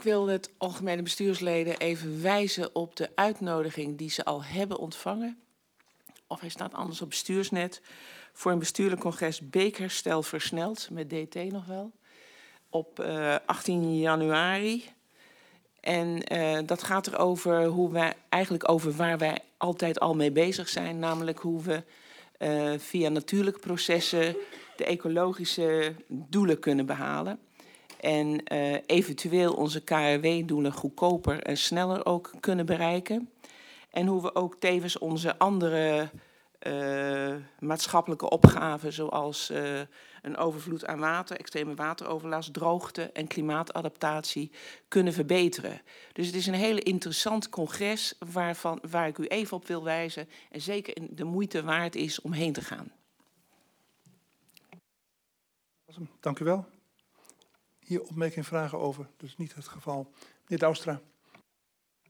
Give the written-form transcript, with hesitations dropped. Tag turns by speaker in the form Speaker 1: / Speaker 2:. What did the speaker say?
Speaker 1: Ik wil het algemene bestuursleden even wijzen op de uitnodiging die ze al hebben ontvangen. Of hij staat anders op bestuursnet. Voor een bestuurlijk congres Beekherstel versneld, met DT nog wel. Op 18 januari. En dat gaat erover hoe wij eigenlijk over waar wij altijd al mee bezig zijn. Namelijk hoe we via natuurlijke processen de ecologische doelen kunnen behalen. En eventueel onze KRW-doelen goedkoper en sneller ook kunnen bereiken. En hoe we ook tevens onze andere maatschappelijke opgaven, zoals een overvloed aan water, extreme wateroverlast, droogte en klimaatadaptatie, kunnen verbeteren. Dus het is een hele interessant congres waar ik u even op wil wijzen en zeker de moeite waard is om heen te gaan.
Speaker 2: Dank u wel. Hier opmerkingen, vragen over, dus niet het geval. Meneer Douwstra.